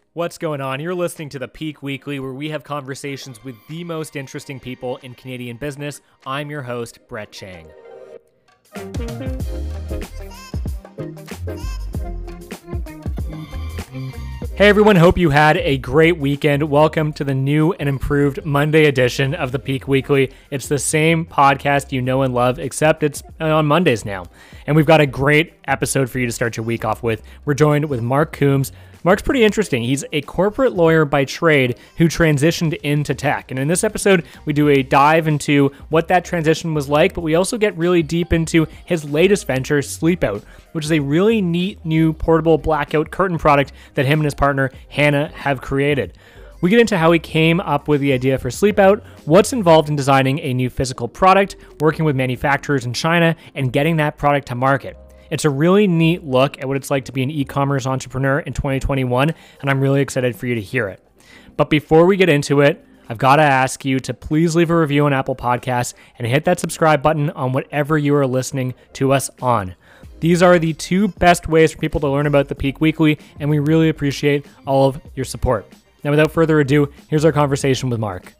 What's going on? You're listening to the Peak Weekly, where we have conversations with the most interesting people in Canadian business. I'm your host, Brett Chang. Hey everyone, hope you had a great weekend. Welcome to the new and improved Monday edition of the Peak Weekly. It's the same podcast you know and love, except it's on Mondays now. And we've got a great episode for you to start your week off with. We're joined with Mark Coombs. Mark's pretty interesting. He's a corporate lawyer by trade who transitioned into tech. And in this episode, we do a dive into what that transition was like, but we also get really deep into his latest venture, Sleepout, which is a really neat new portable blackout curtain product that him and his partner, Hannah, have created. We get into how he came up with the idea for Sleepout, what's involved in designing a new physical product, working with manufacturers in China, and getting that product to market. It's a really neat look at what it's like to be an e-commerce entrepreneur in 2021, and I'm really excited for you to hear it. But before we get into it, I've got to ask you to please leave a review on Apple Podcasts and hit that subscribe button on whatever you are listening to us on. These are the two best ways for people to learn about the Peak Weekly, and we really appreciate all of your support. Now, without further ado, here's our conversation with Mark.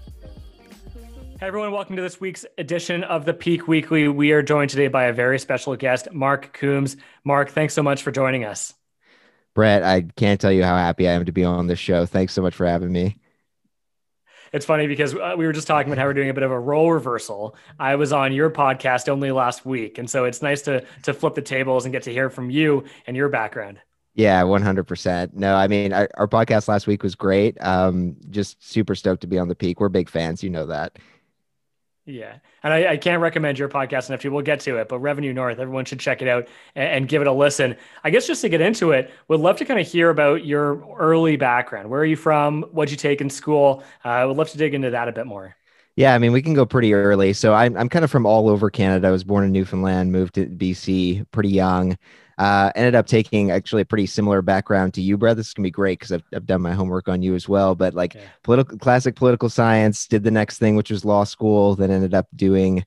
Hey everyone, welcome to this week's edition of the Peak Weekly. We are joined today by a very special guest, Mark Coombs. Mark, thanks so much for joining us. Brett, I can't tell you how happy I am to be on this show. Thanks so much for having me. It's funny because we were just talking about how we're doing a bit of a role reversal. I was on your podcast only last week, and so it's nice to flip the tables and get to hear from you and your background. Yeah, 100%. No, I mean, our podcast last week was great. Just super stoked to be on the Peak. We're big fans, you know that. Yeah. And I can't recommend your podcast enough to you. We'll get to it, but Revenue North, everyone should check it out and give it a listen. I guess just to get into it, would love to kind of hear about your early background. Where are you from? What'd you take in school? I would love to dig into that a bit more. Yeah, I mean, we can go pretty early. So I'm kind of from all over Canada. I was born in Newfoundland, moved to BC pretty young. Ended up taking actually a pretty similar background to you, Brett. This is gonna be great because I've done my homework on you as well. But like classic political science, did the next thing, which was law school. Then ended up doing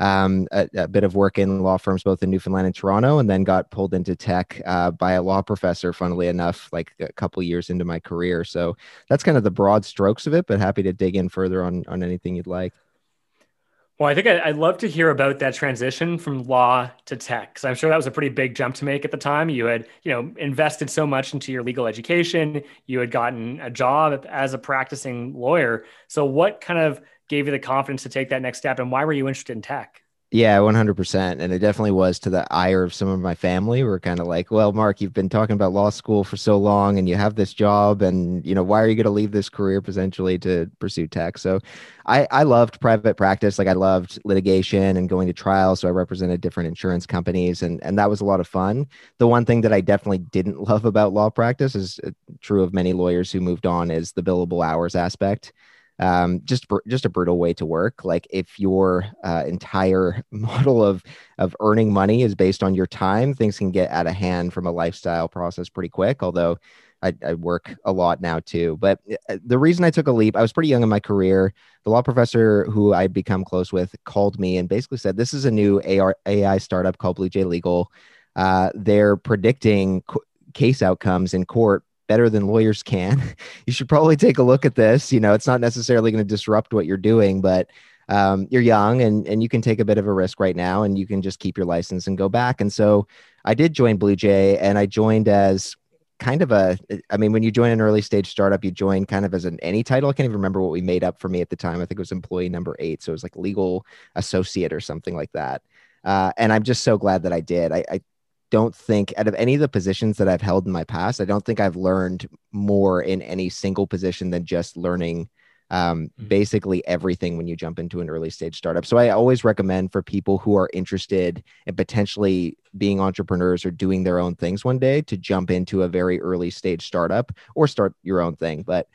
a bit of work in law firms, both in Newfoundland and Toronto, and then got pulled into tech by a law professor, funnily enough, like a couple years into my career. So that's kind of the broad strokes of it, but happy to dig in further on anything you'd like. Well, I think I'd love to hear about that transition from law to tech, because I'm sure that was a pretty big jump to make at the time. You had, invested so much into your legal education. You had gotten a job as a practicing lawyer. So what kind of gave you the confidence to take that next step, and why were you interested in tech? Yeah, 100%. And it definitely was to the ire of some of my family. We're kind of like, well, Mark, you've been talking about law school for so long and you have this job and, why are you going to leave this career potentially to pursue tech? So I loved private practice. Like I loved litigation and going to trial. So I represented different insurance companies and that was a lot of fun. The one thing that I definitely didn't love about law practice is true of many lawyers who moved on is the billable hours aspect. Just a brutal way to work. Like if your entire model of earning money is based on your time, things can get out of hand from a lifestyle process pretty quick. Although I work a lot now too. But the reason I took a leap, I was pretty young in my career. The law professor who I'd become close with called me and basically said, this is a new AI startup called Blue Jay Legal. They're predicting case outcomes in court better than lawyers can. You should probably take a look at this. It's not necessarily going to disrupt what you're doing, but you're young and you can take a bit of a risk right now and you can just keep your license and go back. And so I did join Blue Jay and I joined as kind of when you join an early stage startup, you join kind of as any title. I can't even remember what we made up for me at the time. I think it was employee number 8. So it was like legal associate or something like that. And I'm just so glad that I did. I don't think out of any of the positions that I've held in my past, I don't think I've learned more in any single position than just learning basically everything when you jump into an early stage startup. So I always recommend for people who are interested in potentially being entrepreneurs or doing their own things one day to jump into a very early stage startup or start your own thing. But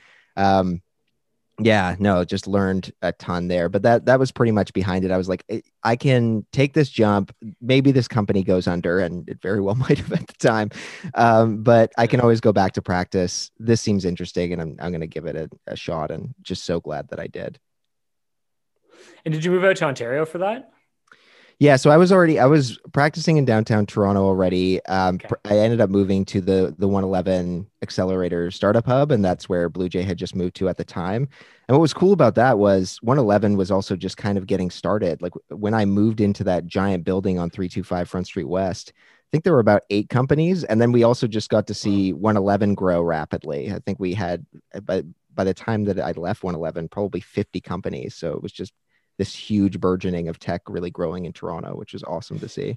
yeah, no, just learned a ton there, but that was pretty much behind it. I was like, I can take this jump. Maybe this company goes under, and it very well might have at the time. But I can always go back to practice. This seems interesting, and I'm going to give it a shot. And just so glad that I did. And did you move out to Ontario for that? Yeah, so I was practicing in downtown Toronto already. Okay. I ended up moving to the 111 Accelerator Startup Hub, and that's where Blue Jay had just moved to at the time. And what was cool about that was 111 was also just kind of getting started. Like when I moved into that giant building on 325 Front Street West, I think there were about 8 companies, and then we also just got to Wow. see 111 grow rapidly. I think we had by the time that I left 111, probably 50 companies. So it was just this huge burgeoning of tech really growing in Toronto, which is awesome to see.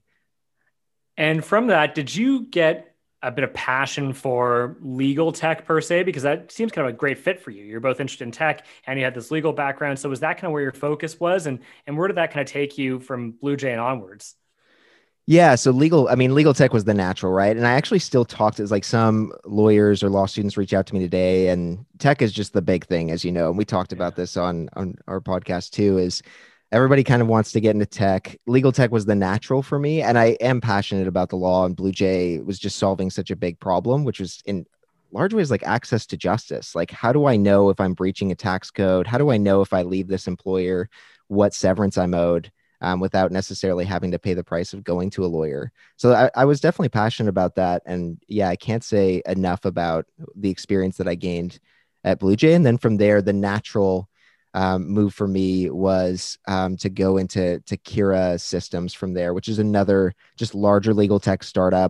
And from that, did you get a bit of passion for legal tech per se? Because that seems kind of a great fit for you. You're both interested in tech and you had this legal background. So was that kind of where your focus was? And where did that kind of take you from Blue Jay and onwards? Yeah, so legal tech was the natural, right? And I actually still talk to like some lawyers or law students reach out to me today, and tech is just the big thing, as you know. And we talked about Yeah. this on our podcast too, is everybody kind of wants to get into tech. Legal tech was the natural for me, and I am passionate about the law, and Blue Jay was just solving such a big problem, which was in large ways like access to justice. Like, how do I know if I'm breaching a tax code? How do I know if I leave this employer, what severance I'm owed? Without necessarily having to pay the price of going to a lawyer. So I was definitely passionate about that. And yeah, I can't say enough about the experience that I gained at Blue Jay. And then from there, the natural move for me was to go into Kira Systems from there, which is another just larger legal tech startup.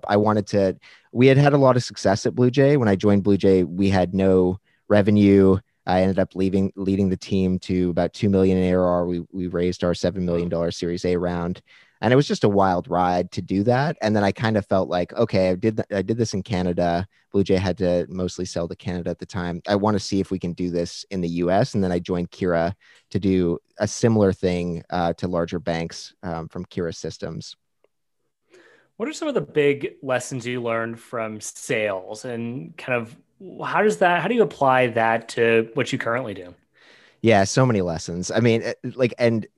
We had a lot of success at Blue Jay. When I joined Blue Jay, we had no revenue. I ended up leading the team to about 2 million in ARR. We raised our $7 million Series A round, and it was just a wild ride to do that. And then I kind of felt like, okay, I did this in Canada. Blue Jay had to mostly sell to Canada at the time. I want to see if we can do this in the US. And then I joined Kira to do a similar thing to larger banks from Kira Systems. What are some of the big lessons you learned from sales and kind of how do you apply that to what you currently do? Yeah, so many lessons. I mean, and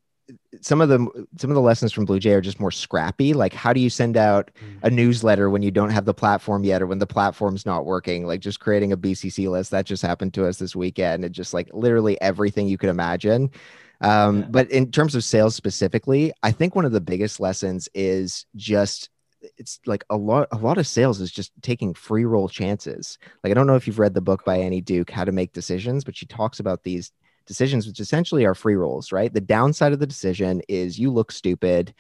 some of the lessons from Blue Jay are just more scrappy. Like, how do you send out Mm. a newsletter when you don't have the platform yet, or when the platform's not working? Like, just creating a BCC list that just happened to us this weekend. It just like literally everything you could imagine. Yeah. But in terms of sales specifically, I think one of the biggest lessons is just it's like a lot of sales is just taking free roll chances. Like I don't know if you've read the book by Cool. Annie Duke, How to Make Decisions, but she talks about these decisions, which essentially are free rolls, right? The downside of the decision is you look stupid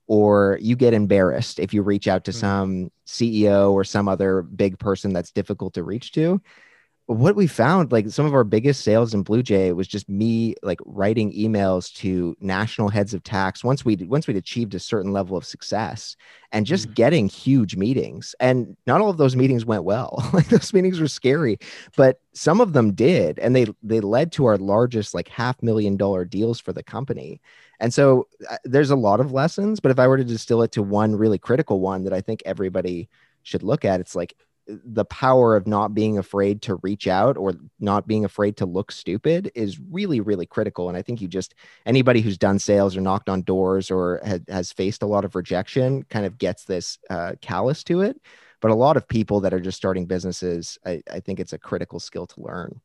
or you get embarrassed if you reach out to Mm. some CEO or some other big person that's difficult to reach to. What we found, like some of our biggest sales in Blue Jay was just me like writing emails to national heads of tax once we'd achieved a certain level of success and just Mm. getting huge meetings. And not all of those meetings went well. Like those meetings were scary, but some of them did. And they led to our largest like $500,000 deals for the company. And so there's a lot of lessons, but if I were to distill it to one really critical one that I think everybody should look at, it's like the power of not being afraid to reach out or not being afraid to look stupid is really, really critical. And I think anybody who's done sales or knocked on doors or has faced a lot of rejection kind of gets this callous to it. But a lot of people that are just starting businesses, I think it's a critical skill to learn.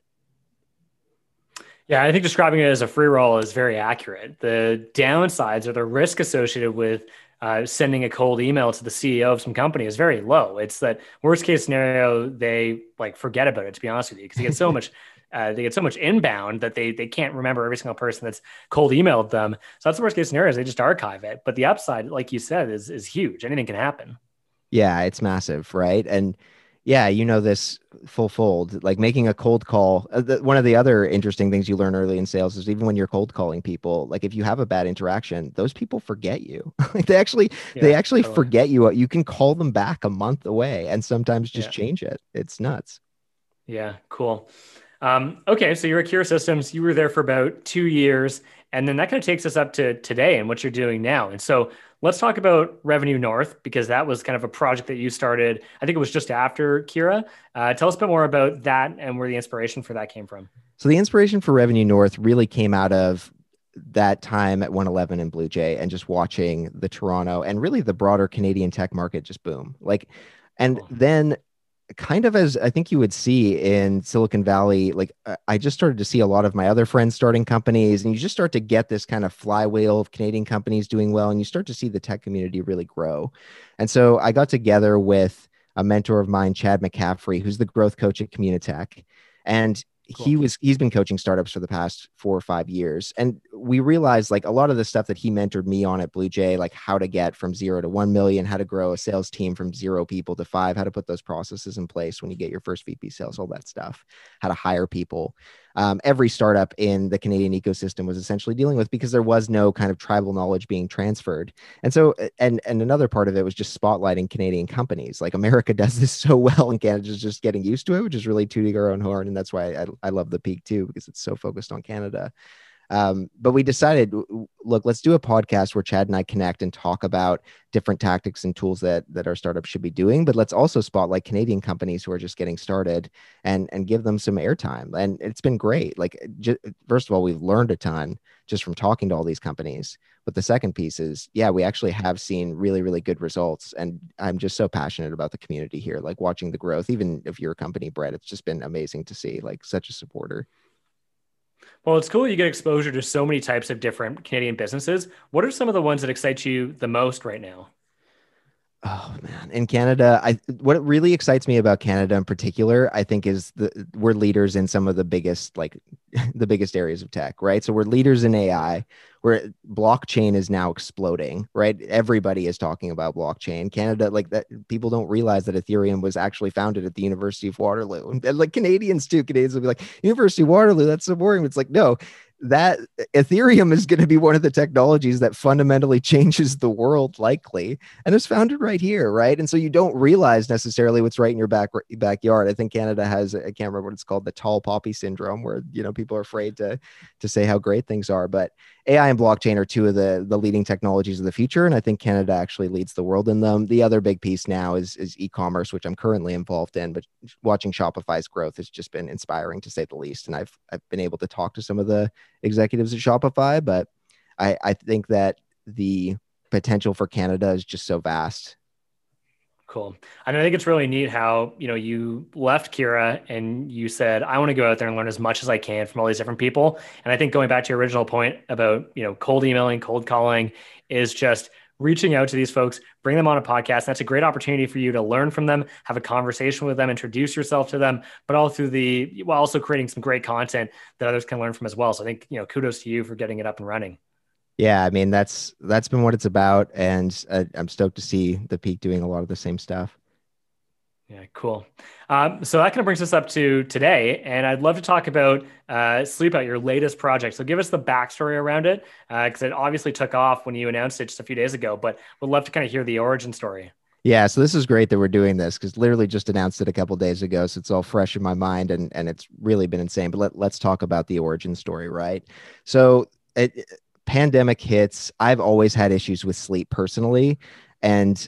Yeah, I think describing it as a free roll is very accurate. The downsides or the risk associated with sending a cold email to the CEO of some company is very low. It's that worst case scenario, they like forget about it, to be honest with you, because they get so much inbound that they can't remember every single person that's cold emailed them. So that's the worst case scenario is they just archive it. But the upside, like you said, is huge. Anything can happen. Yeah, it's massive, right? And yeah, you know this full fold, like making a cold call. One of the other interesting things you learn early in sales is even when you're cold calling people, like if you have a bad interaction, those people forget you. Like they Yeah, actually totally. forget you. You can call them back a month away and sometimes just Yeah. change it. It's nuts. Yeah, cool. Okay, so you're at Kira Systems. You were there for about 2 years, and then that kind of takes us up to today and what you're doing now. And so let's talk about Revenue North because that was kind of a project that you started. I think it was just after Kira. Tell us a bit more about that and where the inspiration for that came from. So the inspiration for Revenue North really came out of that time at 111 and Blue Jay and just watching the Toronto and really the broader Canadian tech market just boom. Like, and Cool. then kind of as I think you would see in Silicon Valley, like I just started to see a lot of my other friends starting companies, and you just start to get this kind of flywheel of Canadian companies doing well, and you start to see the tech community really grow. And so I got together with a mentor of mine, Chad McCaffrey, who's the growth coach at Communitech, and Cool. he's been coaching startups for the past 4 or 5 years, and we realized like a lot of the stuff that he mentored me on at BluJay, like how to get from 0 to 1 million, how to grow a sales team from 0 people to 5, how to put those processes in place when you get your first VP sales, all that stuff, how to hire people. Every startup in the Canadian ecosystem was essentially dealing with, because there was no kind of tribal knowledge being transferred. And so, and another part of it was just spotlighting Canadian companies. Like America does this so well, and Canada's just getting used to it, which is really tooting our own horn. And that's why I love the Peak too, because it's so focused on Canada. But we decided, look, let's do a podcast where Chad and I connect and talk about different tactics and tools that our startups should be doing. But let's also spotlight Canadian companies who are just getting started and give them some airtime. And it's been great. Like, first of all, we've learned a ton just from talking to all these companies. But the second piece is, yeah, we actually have seen really, really good results. And I'm just so passionate about the community here, like watching the growth, even of your company, Brett. It's just been amazing to see, like, such a supporter. Well, it's cool you get exposure to so many types of different Canadian businesses. What are some of the ones that excite you the most right now? Oh man, in Canada, what really excites me about Canada in particular, I think, is we're leaders in some of the biggest, like the biggest areas of tech, right? So we're leaders in AI, where blockchain is now exploding, right? Everybody is talking about blockchain. Canada, like that, people don't realize that Ethereum was actually founded at the University of Waterloo, and like Canadians too. Canadians will be like, University of Waterloo, that's so boring. It's like, no, that Ethereum is going to be one of the technologies that fundamentally changes the world, likely, and it's founded right here, right? And so you don't realize necessarily what's right in your backyard. I think Canada has, I can't remember what it's called, the tall poppy syndrome, where people are afraid to say how great things are. But AI and blockchain are two of the leading technologies of the future, and I think Canada actually leads the world in them. The other big piece now is e-commerce, which I'm currently involved in, but watching Shopify's growth has just been inspiring, to say the least. And I've been able to talk to some of the executives at Shopify, but I think that the potential for Canada is just so vast. Cool. And I think it's really neat how, you left Kira and you said, I want to go out there and learn as much as I can from all these different people. And I think going back to your original point about, cold emailing, cold calling is just reaching out to these folks, bring them on a podcast. That's a great opportunity for you to learn from them, have a conversation with them, introduce yourself to them, but all while also creating some great content that others can learn from as well. So I think, kudos to you for getting it up and running. Yeah, I mean, that's been what it's about, and I'm stoked to see the Peak doing a lot of the same stuff. Yeah, cool. So that kind of brings us up to today, and I'd love to talk about Sleepout, your latest project. So give us the backstory around it, because it obviously took off when you announced it just a few days ago, but would love to kind of hear the origin story. Yeah, so this is great that we're doing this, because literally just announced it a couple days ago, so it's all fresh in my mind, and it's really been insane. But let's talk about the origin story, right? So pandemic hits. I've always had issues with sleep personally, and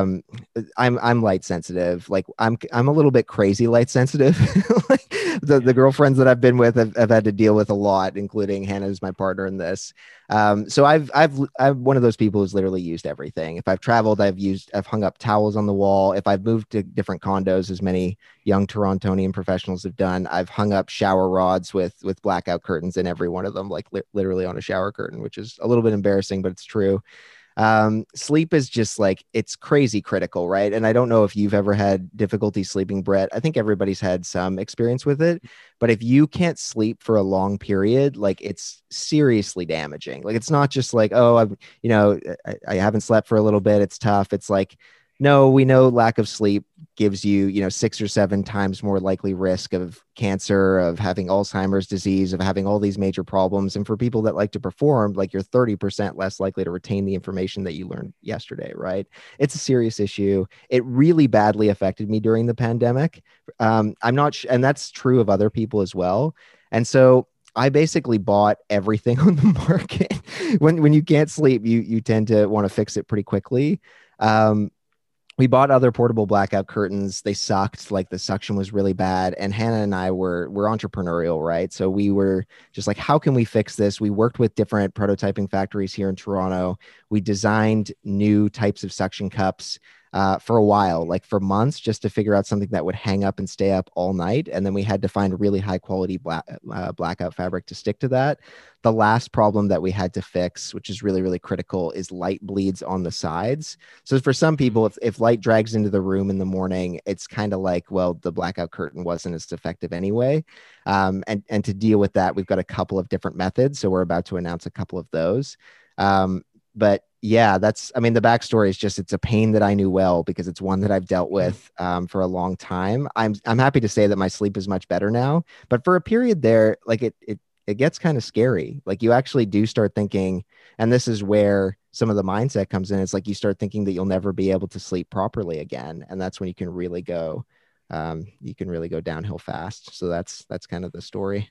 I'm light sensitive. Like I'm a little bit crazy light sensitive. Like the girlfriends that I've been with have had to deal with a lot, including Hannah, who's my partner in this. So I'm one of those people who's literally used everything. If I've traveled, I've hung up towels on the wall. If I've moved to different condos, as many young Torontonian professionals have done, I've hung up shower rods with blackout curtains in every one of them, like literally on a shower curtain, which is a little bit embarrassing, but it's true. Sleep is just like, it's crazy critical, right? And I don't know if you've ever had difficulty sleeping, Brett. I think everybody's had some experience with it, but if you can't sleep for a long period, like it's seriously damaging. Like it's not just like, oh, I haven't slept for a little bit, it's tough. It's like, no, we know lack of sleep gives you, 6 or 7 times more likely risk of cancer, of having Alzheimer's disease, of having all these major problems. And for people that like to perform, like you're 30% less likely to retain the information that you learned yesterday, right? It's a serious issue. It really badly affected me during the pandemic. I'm not, and that's true of other people as well. And so I basically bought everything on the market. When you can't sleep, you tend to want to fix it pretty quickly. We bought other portable blackout curtains. They sucked. Like the suction was really bad. And Hannah and I were entrepreneurial, right? So we were just like, how can we fix this? We worked with different prototyping factories here in Toronto. We designed new types of suction cups. for a while, like for months, just to figure out something that would hang up and stay up all night. And then we had to find really high quality blackout fabric to stick to that. The last problem that we had to fix, which is really, really critical, is light bleeds on the sides. So for some people, if light drags into the room in the morning, it's kind of like, well, the blackout curtain wasn't as effective anyway. And to deal with that, we've got a couple of different methods. So we're about to announce a couple of those. But yeah, I mean, the backstory is just, it's a pain that I knew well because it's one that I've dealt with for a long time. I'm happy to say that my sleep is much better now, but for a period there, like it gets kind of scary. Like you actually do start thinking, and this is where some of the mindset comes in. It's like you start thinking that you'll never be able to sleep properly again. And that's when you can really go downhill fast. So that's kind of the story.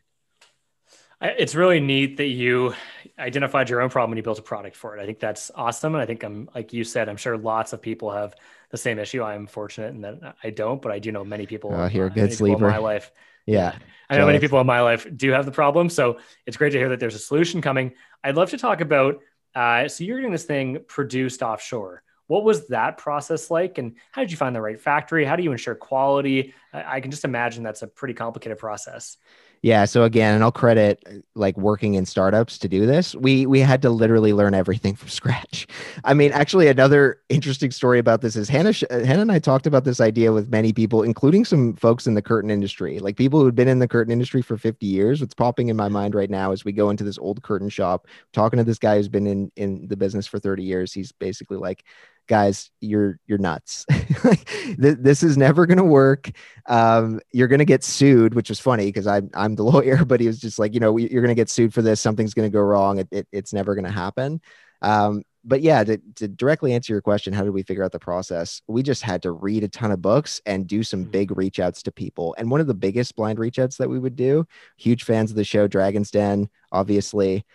It's really neat that you identified your own problem and you built a product for it. I think that's awesome. And I think like you said, I'm sure lots of people have the same issue. I'm fortunate in that I don't, but I do know You're a good many people in sleeper. my life. Yeah. Yeah. I know many Jealous. people in my life do have the problem. So it's great to hear that there's a solution coming. I'd love to talk about, so you're getting this thing produced offshore. What was that process like? And how did you find the right factory? How do you ensure quality? I can just imagine that's a pretty complicated process. Yeah. So again, and I'll credit like working in startups to do this. We had to literally learn everything from scratch. I mean, Yeah. actually, another interesting story about this is Hannah and I talked about this idea with many people, including some folks in the curtain industry, like people who'd been in the curtain industry for 50 years. What's popping in my mind right now is we go into this old curtain shop, talking to this guy who's been in the business for 30 years. He's basically like, guys, you're nuts. This is never going to work. You're going to get sued, which is funny because I'm the lawyer, but he was just like, you're going to get sued for this. Something's going to go wrong. It's never going to happen. But yeah, to directly answer your question, how did we figure out the process? We just had to read a ton of books and do some Mhm. big reach outs to people. And one of the biggest blind reach outs that we would do, huge fans of the show, Dragon's Den, obviously.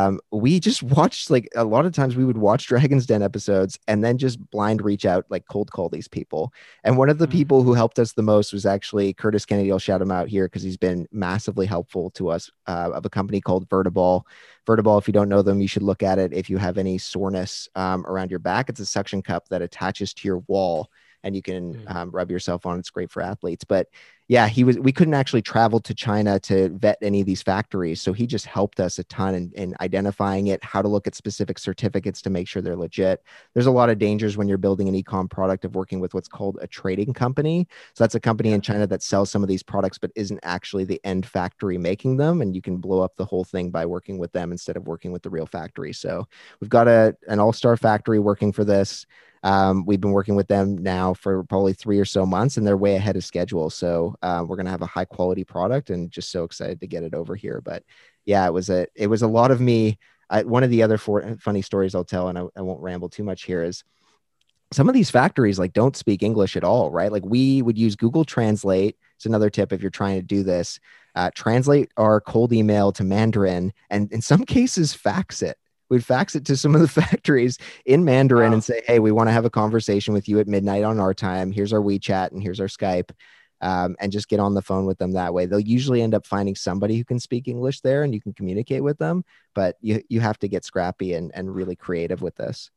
We just watched, like, a lot of times we would watch Dragon's Den episodes and then just blind reach out, like cold call these people. And one of the Mhm. people who helped us the most was actually Curtis Kennedy. I'll shout him out here because he's been massively helpful to us, of a company called Vertiball. Vertiball, if you don't know them, you should look at it if you have any soreness around your back. It's a suction cup that attaches to your wall and you can Mhm. rub yourself on. It's great for athletes. But yeah, we couldn't actually travel to China to vet any of these factories. So he just helped us a ton in identifying it, how to look at specific certificates to make sure they're legit. There's a lot of dangers when you're building an e-com product of working with what's called a trading company. So that's a company Yeah. in China that sells some of these products, but isn't actually the end factory making them. And you can blow up the whole thing by working with them instead of working with the real factory. So we've got an all-star factory working for this. We've been working with them now for probably 3 or so months, and they're way ahead of schedule. So we're gonna have a high quality product, and just so excited to get it over here. But yeah, it was a lot of me. One of the other funny stories I'll tell, and I won't ramble too much here, is some of these factories like don't speak English at all, right? Like we would use Google Translate. It's another tip if you're trying to do this. Translate our cold email to Mandarin, and in some cases fax it. We'd fax it to some of the factories in Mandarin and Wow. say, "Hey, we want to have a conversation with you at midnight on our time. Here's our WeChat and here's our Skype." And just get on the phone with them that way. They'll usually end up finding somebody who can speak English there, and you can communicate with them. But you have to get scrappy and really creative with this.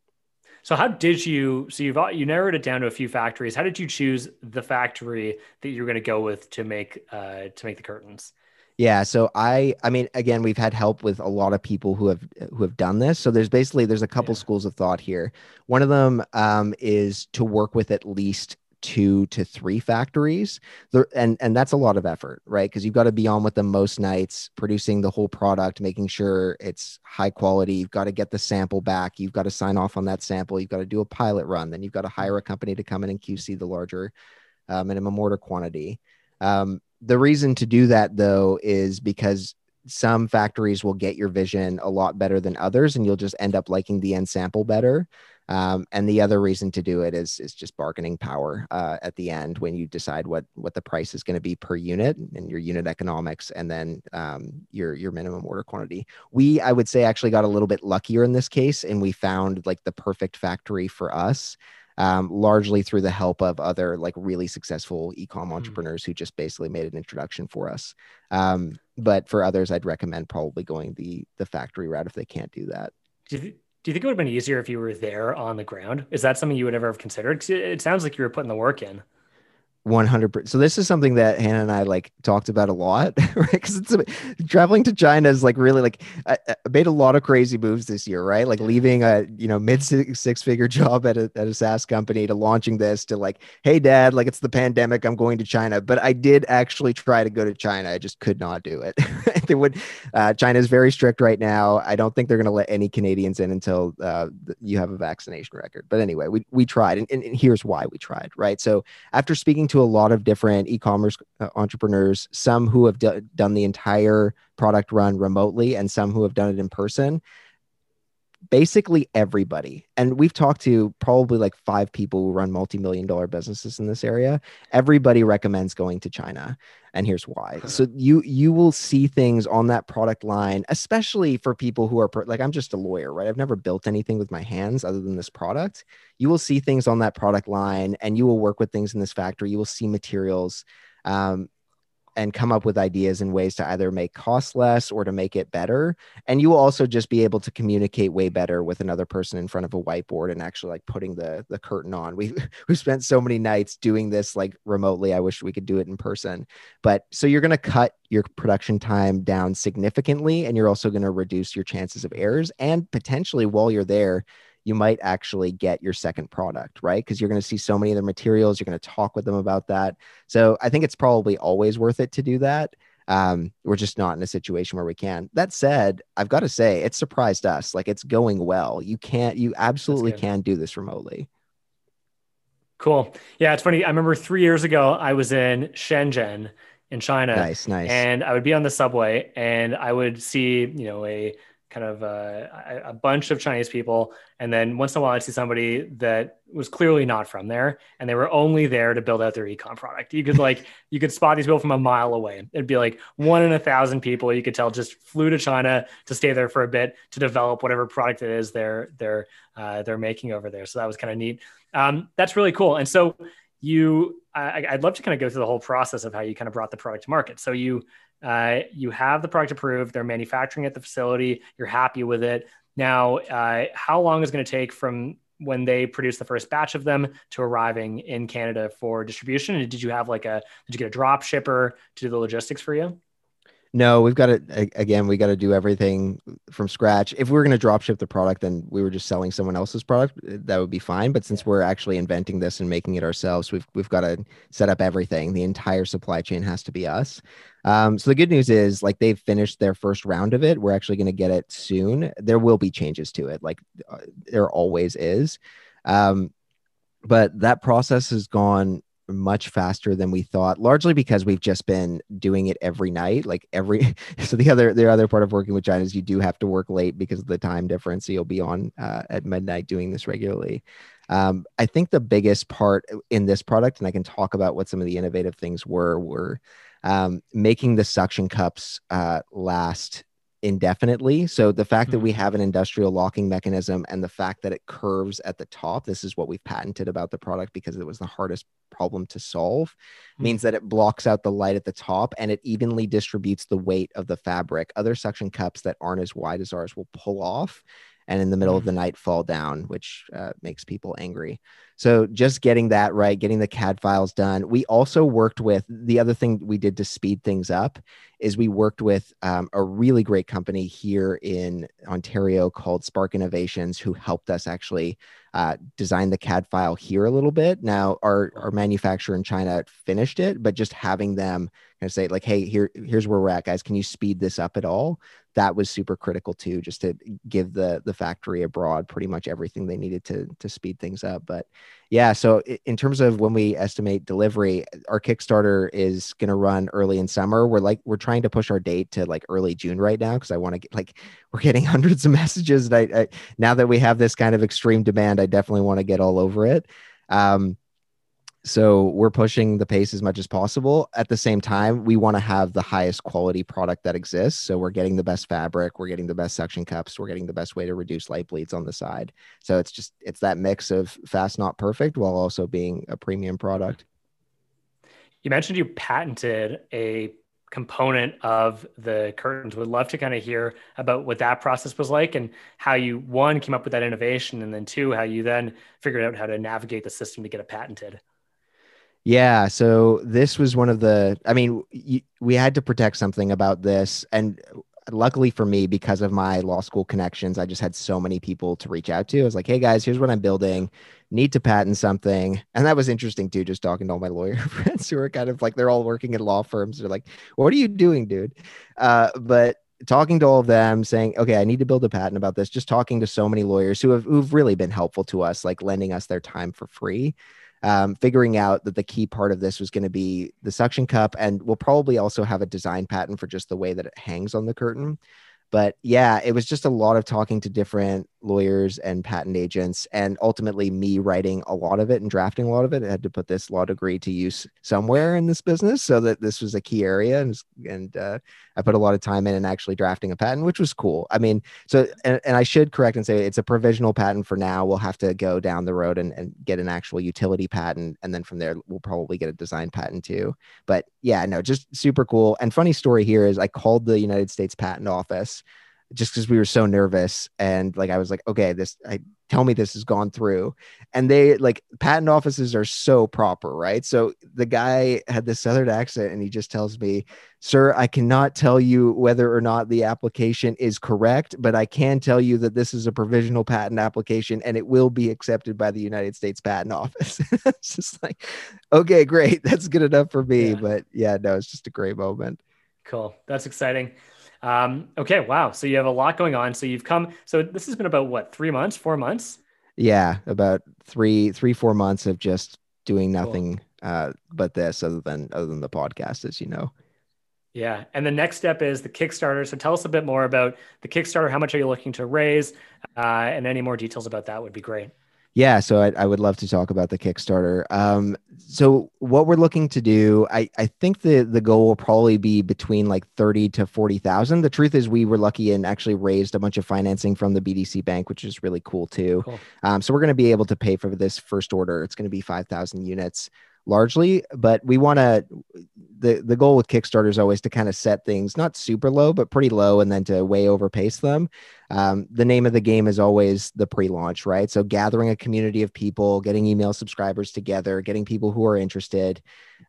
So how did you, so you narrowed it down to a few factories. How did you choose the factory that you're going to go with to make the curtains? Yeah, so I mean, again, we've had help with a lot of people who have done this. So there's a couple Yeah. schools of thought here. One of them is to work with at least 2 to 3 factories. And that's a lot of effort, right? Because you've got to be on with them most nights, producing the whole product, making sure it's high quality. You've got to get the sample back. You've got to sign off on that sample. You've got to do a pilot run. Then you've got to hire a company to come in and QC the larger minimum order quantity. The reason to do that, though, is because some factories will get your vision a lot better than others, and you'll just end up liking the end sample better. And the other reason to do it is just bargaining power at the end when you decide what the price is going to be per unit and your unit economics, and then your minimum order quantity. I would say, actually got a little bit luckier in this case, and we found like the perfect factory for us, largely through the help of other like really successful e-com Mhm. entrepreneurs who just basically made an introduction for us. But for others, I'd recommend probably going the factory route if they can't do that. Do you, Do you think it would have been easier if you were there on the ground? Is that something you would ever have considered? 'Cause it sounds like you were putting the work in. 100%. So this is something that Hannah and I like talked about a lot, right? Because traveling to China is like really like I made a lot of crazy moves this year, right? Like leaving a mid six figure job at a SaaS company to launching this to like, hey dad, like it's the pandemic, I'm going to China. But I did actually try to go to China. I just could not do it. They would. China is very strict right now. I don't think they're going to let any Canadians in until you have a vaccination record. But anyway, we tried, and here's why we tried, right? So after speaking to a lot of different e-commerce entrepreneurs, some who have done the entire product run remotely and some who have done it in person, basically everybody, and we've talked to probably like 5 people who run multi-million-dollar businesses in this area, everybody recommends going to China. And here's why. So you will see things on that product line, especially for people who are like, I'm just a lawyer, right? I've never built anything with my hands other than this product. You will see things on that product line and you will work with things in this factory. You will see materials. And come up with ideas and ways to either make costs less or to make it better. And you will also just be able to communicate way better with another person in front of a whiteboard and actually like putting the curtain on. We've spent so many nights doing this like remotely. I wish we could do it in person. But so you're going to cut your production time down significantly, and you're also going to reduce your chances of errors. And potentially while you're there, you might actually get your second product, right? Because you're going to see so many of their materials. You're going to talk with them about that. So I think it's probably always worth it to do that. We're just not in a situation where we can. That said, I've got to say, it surprised us. Like it's going well. You That's absolutely good. can do this remotely. Cool. Yeah, it's funny. I remember 3 years ago, I was in Shenzhen in China, Nice, nice. and I would be on the subway and I would see, a kind of a bunch of Chinese people. And then once in a while, I'd see somebody that was clearly not from there, and they were only there to build out their ecom product. You could spot these people from a mile away. It'd be like 1 in 1,000 people you could tell just flew to China to stay there for a bit to develop whatever product it is they're making over there. So that was kind of neat. That's really cool. And so I'd love to kind of go through the whole process of how you kind of brought the product to market. So you have the product approved, they're manufacturing at the facility, you're happy with it. Now, how long is it going to take from when they produce the first batch of them to arriving in Canada for distribution? And did you get a drop shipper to do the logistics for you? No, we've got to, again, we got to do everything from scratch. If we were going to drop ship the product, then we were just selling someone else's product. That would be fine. But since Yeah. we're actually inventing this and making it ourselves, we've got to set up everything. The entire supply chain has to be us. So the good news is like they've finished their first round of it. We're actually going to get it soon. There will be changes to it, like there always is. Um, but that process has gone much faster than we thought, largely because we've just been doing it every night, like every so the other part of working with China is you do have to work late because of the time difference, so you'll be on at midnight doing this regularly. I think the biggest part in this product, and I can talk about what some of the innovative things were making the suction cups last indefinitely. So the fact that we Mhm. have an industrial locking mechanism and the fact that it curves at the top, this is what we've patented about the product because it was the hardest problem to solve, Mm. means that it blocks out the light at the top and it evenly distributes the weight of the fabric. Other suction cups that aren't as wide as ours will pull off and in the middle of the Mm. night fall down, which makes people angry. So just getting that right, getting the CAD files done. We also worked with the other thing we did to speed things up is we worked with a really great company here in Ontario called Spark Innovations, who helped us actually design the CAD file here a little bit. Now, our manufacturer in China finished it, but just having them kind of say like, hey, here's where we're at, guys. Can you speed this up at all? That was super critical too, just to give the factory abroad pretty much everything they needed to speed things up. But yeah, so in terms of when we estimate delivery, our Kickstarter is going to run early in summer. We're trying to push our date to like early June right now because I want to get like we're getting hundreds of messages. And I now that we have this kind of extreme demand, I definitely want to get all over it. Um, so we're pushing the pace as much as possible. At the same time, we want to have the highest quality product that exists. So we're getting the best fabric, we're getting the best suction cups, we're getting the best way to reduce light bleeds on the side. So it's that mix of fast, not perfect, while also being a premium product. You mentioned you patented a component of the curtains. Would love to kind of hear about what that process was like and how you, one, came up with that innovation, and then two, how you then figured out how to navigate the system to get it patented. Yeah, so this was one of the, I mean, we had to protect something about this. And luckily for me, because of my law school connections, I just had so many people to reach out to. I was like, hey guys, here's what I'm building. Need to patent something. And that was interesting too, just talking to all my lawyer friends who are kind of like, they're all working at law firms. They're like, what are you doing, dude? But talking to all of them saying, okay, I need to build a patent about this, just talking to so many lawyers who've really been helpful to us, like lending us their time for free, figuring out that the key part of this was going to be the suction cup. And we'll probably also have a design patent for just the way that it hangs on the curtain. But yeah, it was just a lot of talking to different lawyers and patent agents, and ultimately me writing a lot of it and drafting a lot of it. I had to put this law degree to use somewhere in this business, so that this was a key area. And I put a lot of time in actually drafting a patent, which was cool. I mean, so, and I should correct and say it's a provisional patent for now. We'll have to go down the road and get an actual utility patent. And then from there, we'll probably get a design patent too. But yeah, no, just super cool. And funny story here is I called the United States Patent Office just because we were so nervous. And like, I was like, okay, tell me this has gone through. And they, like, patent offices are so proper, right? So the guy had this Southern accent and he just tells me, sir, I cannot tell you whether or not the application is correct, but I can tell you that this is a provisional patent application and it will be accepted by the United States Patent Office. It's just like, okay, great. That's good enough for me. Yeah. But yeah, no, it's just a great moment. Cool. That's exciting. Okay. Wow. So you have a lot going on. So so this has been about what, 3 months, 4 months? Yeah, about 4 months of just doing Cool. nothing but this, other than the podcast, as you know. Yeah. And the next step is the Kickstarter. So tell us a bit more about the Kickstarter. How much are you looking to raise? And any more details about that would be great. Yeah, so I would love to talk about the Kickstarter. So what we're looking to do, I think the goal will probably be between like 30 to 40,000. The truth is we were lucky and actually raised a bunch of financing from the BDC Bank, which is really cool too. Cool. So we're going to be able to pay for this first order. It's going to be 5,000 units largely, but we want to, the goal with Kickstarter is always to kind of set things not super low, but pretty low, and then to way overpace them. The name of the game is always the pre-launch, right? So gathering a community of people, getting email subscribers together, getting people who are interested.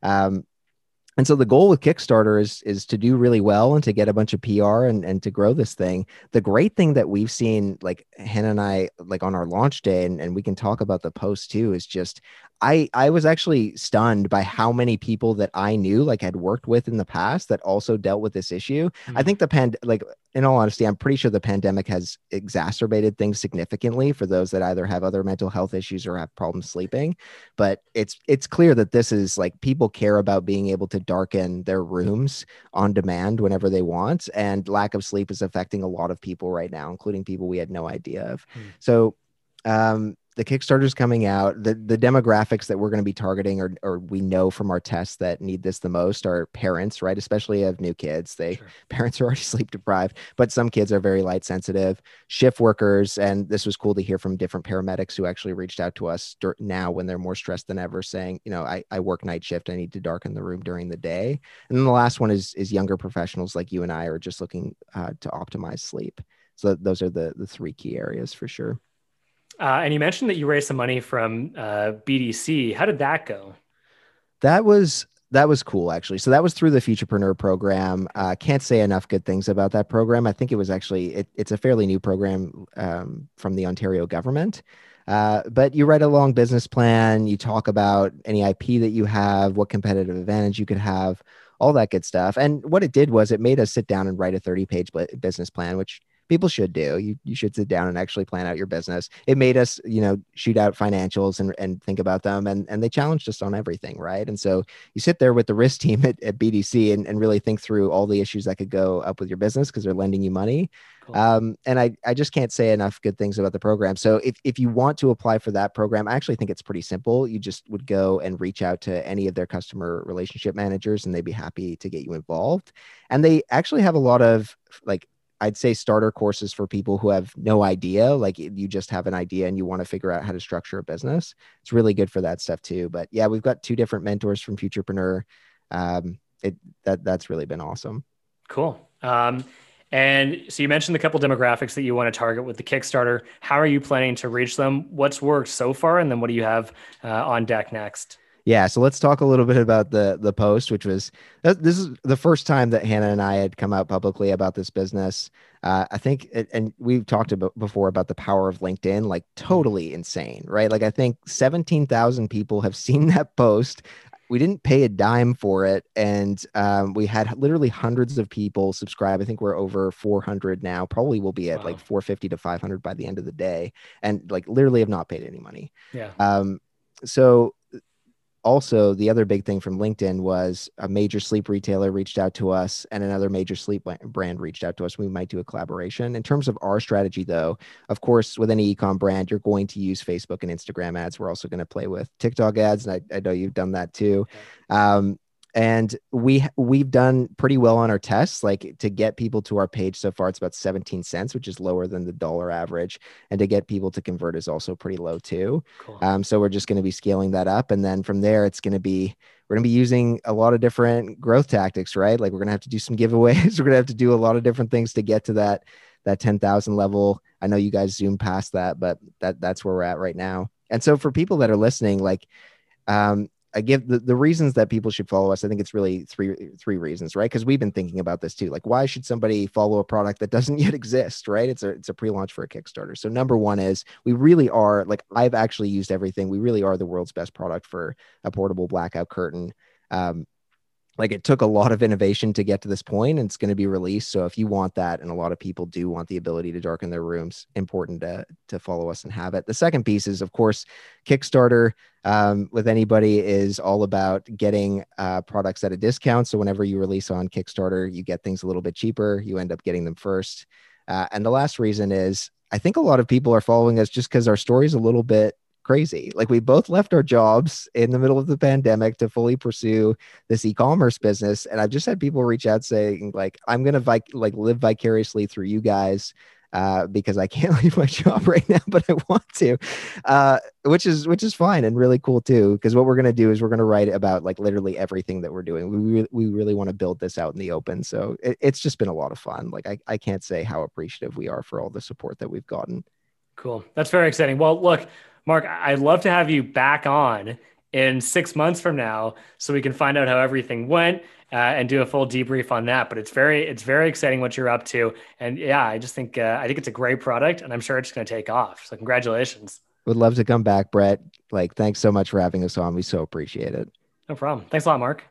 And so the goal with Kickstarter is to do really well and to get a bunch of PR and to grow this thing. The great thing that we've seen, like Hannah and I, like on our launch day, and we can talk about the post too, is just I was actually stunned by how many people that I knew, like had worked with in the past, that also dealt with this issue. I think like, in all honesty, I'm pretty sure the pandemic has exacerbated things significantly for those that either have other mental health issues or have problems sleeping. But it's clear that this is like, people care about being able to darken their rooms on demand whenever they want. And lack of sleep is affecting a lot of people right now, including people we had no idea of. So, the Kickstarter is coming out. The demographics that we're going to be targeting, or we know from our tests that need this the most, are parents, right? Especially of new kids. Sure. Parents are already sleep deprived, but some kids are very light sensitive, shift workers. And this was cool to hear from different paramedics who actually reached out to us now when they're more stressed than ever, saying, I work night shift. I need to darken the room during the day. And then the last one is younger professionals like you and I are just looking to optimize sleep. So those are the three key areas for sure. And you mentioned that you raised some money from BDC. How did that go? That was cool, actually. So that was through the Futurepreneur program. Can't say enough good things about that program. I think it was actually it's a fairly new program from the Ontario government. But you write a long business plan. You talk about any IP that you have, what competitive advantage you could have, all that good stuff. And what it did was it made us sit down and write a 30-page business plan, which people should do. You should sit down and actually plan out your business. It made us, shoot out financials and think about them. And they challenged us on everything, right? And so you sit there with the risk team at BDC and really think through all the issues that could go up with your business because they're lending you money. Cool. And I just can't say enough good things about the program. So if you want to apply for that program, I actually think it's pretty simple. You just would go and reach out to any of their customer relationship managers and they'd be happy to get you involved. And they actually have a lot of, like, I'd say, starter courses for people who have no idea. Like, you just have an idea and you want to figure out how to structure a business. It's really good for that stuff too. But yeah, we've got 2 different mentors from Futurepreneur. that's really been awesome. Cool. And so you mentioned a couple demographics that you want to target with the Kickstarter. How are you planning to reach them? What's worked so far? And then what do you have on deck next? Yeah, so let's talk a little bit about the post, which was this is the first time that Hannah and I had come out publicly about this business. I think, and we've talked about before about the power of LinkedIn, like totally insane, right? Like I think 17,000 people have seen that post. We didn't pay a dime for it, and we had literally hundreds of people subscribe. I think we're over 400 now. Probably will be at like 450 to 500 by the end of the day, and like literally have not paid any money. Yeah. So also, the other big thing from LinkedIn was a major sleep retailer reached out to us and another major sleep brand reached out to us. We might do a collaboration. In terms of our strategy, though, of course, with any e-com brand, you're going to use Facebook and Instagram ads. We're also going to play with TikTok ads, and I know you've done that too. And we've done pretty well on our tests, like to get people to our page so far, it's about 17 cents, which is lower than the dollar average. And to get people to convert is also pretty low too. Cool. So we're just going to be scaling that up. And then from there, we're going to be using a lot of different growth tactics, right? Like we're going to have to do some giveaways. We're going to have to do a lot of different things to get to that 10,000 level. I know you guys zoomed past that, but that's where we're at right now. And so for people that are listening, like, I give the reasons that people should follow us. I think it's really three reasons, right? Because we've been thinking about this too. Like, why should somebody follow a product that doesn't yet exist, right? It's a pre-launch for a Kickstarter. So number one is we really are, like, I've actually used everything. We really are the world's best product for a portable blackout curtain. Like it took a lot of innovation to get to this point, and it's going to be released. So if you want that, and a lot of people do want the ability to darken their rooms, important to follow us and have it. The second piece is, of course, Kickstarter with anybody is all about getting products at a discount. So whenever you release on Kickstarter, you get things a little bit cheaper. You end up getting them first. And the last reason is I think a lot of people are following us just because our story is a little bit crazy. Like we both left our jobs in the middle of the pandemic to fully pursue this e-commerce business. And I've just had people reach out saying like, I'm going to live vicariously through you guys because I can't leave my job right now, but I want to, which is fine and really cool too. Because what we're going to do is we're going to write about like literally everything that we're doing. We really want to build this out in the open. So it's just been a lot of fun. Like I can't say how appreciative we are for all the support that we've gotten. Cool. That's very exciting. Well, look, Mark, I'd love to have you back on in 6 months from now so we can find out how everything went and do a full debrief on that. But it's very exciting what you're up to. And yeah, I just think I think it's a great product, and I'm sure it's going to take off. So congratulations. Would love to come back, Brett. Like, thanks so much for having us on. We so appreciate it. No problem. Thanks a lot, Mark.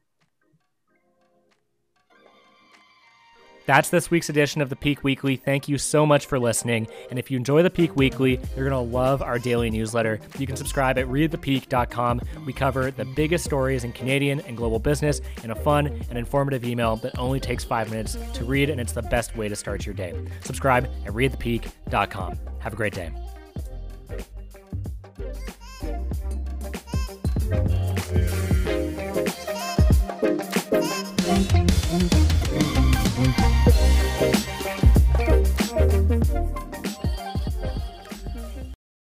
That's this week's edition of the Peak Weekly. Thank you so much for listening. And if you enjoy the Peak Weekly, you're going to love our daily newsletter. You can subscribe at readthepeak.com. We cover the biggest stories in Canadian and global business in a fun and informative email that only takes 5 minutes to read, and it's the best way to start your day. Subscribe at readthepeak.com. Have a great day.